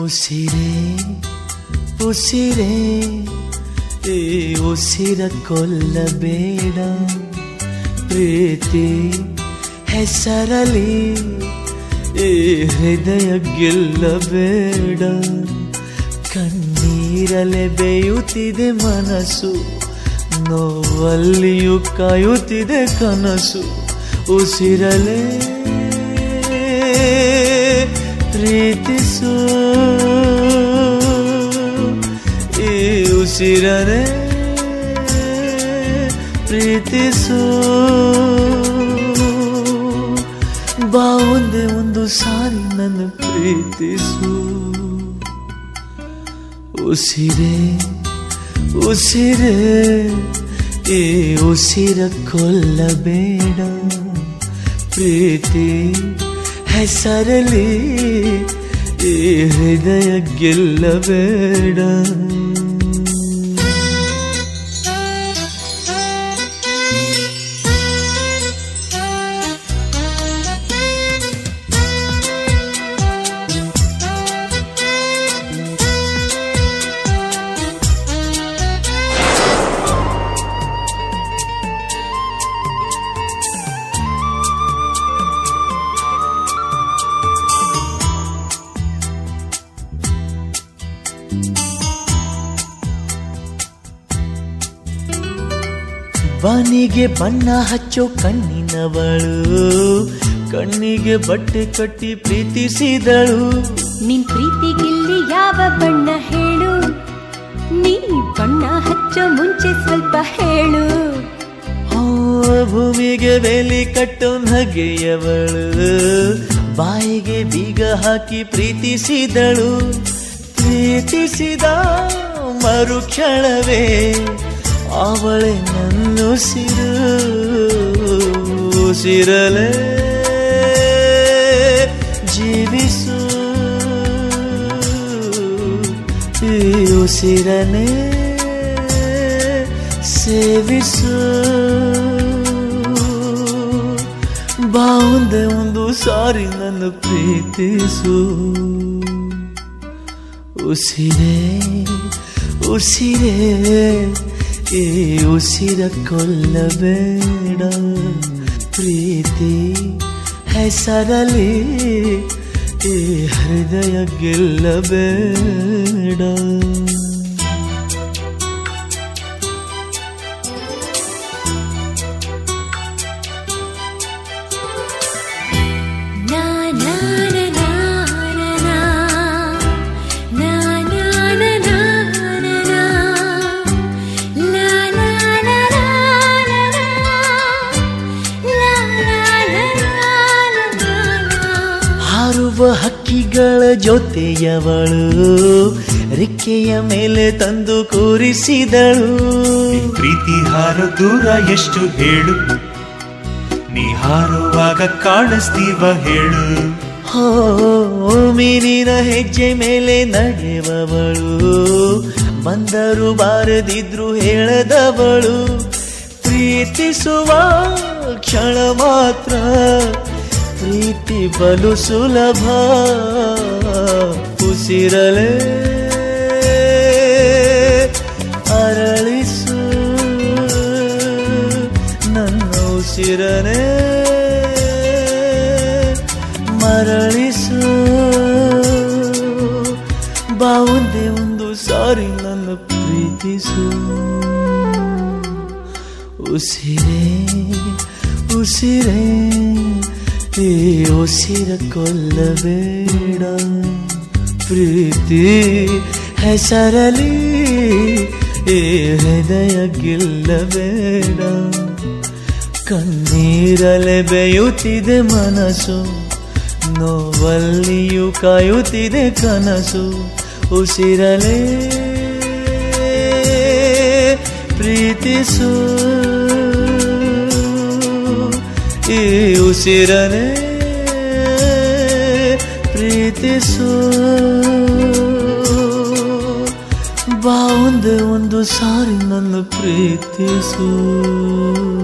ಉಸಿರೇ ಉಸಿರೇ ಈ ಉಸಿರ ಕೊಲ್ಲಬೇಡ, ಪ್ರೀತಿ ಹೆಸರಲಿ ಈ ಹೃದಯ ಗೆಲ್ಲಬೇಡ. ಕಣ್ಣೀರಲೆ ಬೇಯುತ್ತಿದೆ ಮನಸ್ಸು, ನೋವಲ್ಲಿಯೂ ಕಾಯುತ್ತಿದೆ ಕನಸು. ಉಸಿರಲೆ ಪ್ರೀತಿಸು, ಈ ಉಸಿರನೆ ಪ್ರೀತಿಸು. ಬಾ ಒಂದೇ ಒಂದು ಸಾರಿ ನನ್ನ ಪ್ರೀತಿಸು. ಉಸಿರೇ ಉಸಿರೇ ಈ ಉಸಿರ ಕೊಲ್ಲಬೇಡ, ಪ್ರೀತಿ ಹೆಸರಲಿ ಈ ಹೃದಯ ಗೆಲ್ಲಬೇಡ. ಬಾನಿಗೆ ಬಣ್ಣ ಹಚ್ಚೋ ಕಣ್ಣಿನವಳು, ಕಣ್ಣಿಗೆ ಬಟ್ಟೆ ಕಟ್ಟಿ ಪ್ರೀತಿಸಿದಳು. ನಿನ್ ಪ್ರೀತಿಗಿಲ್ಲಿ ಯಾವ ಬಣ್ಣ ಹೇಳು, ನೀ ಬಣ್ಣ ಹಚ್ಚೋ ಮುಂಚೆ ಸ್ವಲ್ಪ ಹೇಳು. ಭೂಮಿಗೆ ಬೇಲಿ ಕಟ್ಟೋ ನಗೆಯವಳು, ಬಾಯಿಗೆ ಬೀಗ ಹಾಕಿ ಪ್ರೀತಿಸಿದಳು. ಪ್ರೀತಿಸಿದ ಮರುಕ್ಷಣವೇ ಅವಳೆ ನನ್ನುಸಿರು. ಉಸಿರಲೆ ಜೀವಿಸು, ಈ ಉಸಿರನೆ ಸೇವಿಸು. ಬಾ ಒಂದೇ ಒಂದು ಸಾರಿ ನನ್ನ ಪ್ರೀತಿಸು. ಉಸಿರೇ ಉಸಿರೇ ಈ ಉಸಿರ ಕೊಲ್ಲಬೇಡ, ಪ್ರೀತಿ ಹೆಸರಲಿ ಈ ಹೃದಯ ಗೆಲ್ಲಬೇಡ. ಹಕ್ಕಿಗಳ ಜೊತೆಯವಳು, ರೆಕ್ಕೆಯ ಮೇಲೆ ತಂದು ಕೂರಿಸಿದಳು. ಪ್ರೀತಿ ಹಾರೋ ದೂರ ಎಷ್ಟು ಹೇಳು, ನೀ ಹಾರುವಾಗ ಕಾಣಿಸ್ತೀವ ಹೇಳು. ಮೀನಿನ ಹೆಜ್ಜೆ ಮೇಲೆ ನಡೆಯುವವಳು, ಬಂದರು ಬಾರದಿದ್ರು ಹೇಳದವಳು. ಪ್ರೀತಿಸುವ ಕ್ಷಣ ಮಾತ್ರ ಪ್ರೀತಿ ಬಲು ಸುಲಭ. ಉಸಿರಲೆ ಅರಳಿಸು, ನನ್ನ ಉಸಿರನೆ ಮರಳಿಸು. ಬಾ ಒಂದೇ ಒಂದು ಸಾರಿ ನನ್ನ ಪ್ರೀತಿಸು. ಉಸಿರೇ ಉಸಿರೇ ಈ ಉಸಿರ ಕೊಲ್ಲಬೇಡ, ಪ್ರೀತಿ ಹೆಸರಲಿ ಈ ಹೃದಯ ಗೆಲ್ಲಬೇಡ. ಕಣ್ಣೀರಲೆ ಬೇಯುತ್ತಿದೆ ಮನಸ್ಸು, ನೋವಲ್ಲಿಯೂ ಕಾಯುತ್ತಿದೆ ಕನಸು. ಉಸಿರಲೆ ಪ್ರೀತಿಸು, ಈ ಉಸಿರನೆ ಪ್ರೀತಿಸು. ಬಾ ಒಂದೇ ಒಂದು ಸಾರಿ ನನ್ನ ಪ್ರೀತಿಸು.